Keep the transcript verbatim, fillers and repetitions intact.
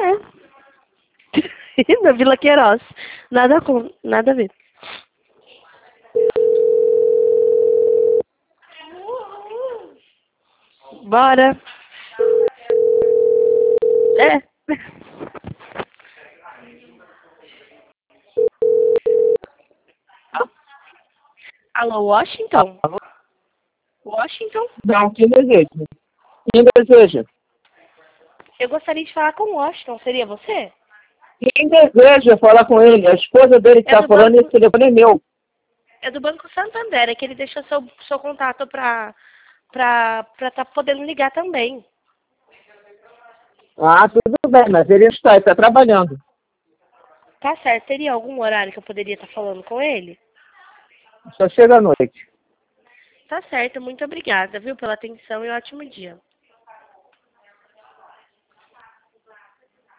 É. Na Vila Queiroz. Nada com, nada a ver. Bora. É. Alô, Washington? Alô? Washington? Não, quem deseja? Quem deseja? Eu gostaria de falar com o Washington. Seria você? Quem deseja falar com ele? A esposa dele que É está do falando, banco, esse telefone é meu. é do Banco Santander. É que ele deixou seu, seu contato pra pra pra tá podendo ligar também. Ah, tudo bem, mas ele está, ele está trabalhando. Tá certo. Teria algum horário que eu poderia estar falando com ele? Só chega à noite. Tá certo. Muito obrigada, viu, pela atenção e ótimo dia.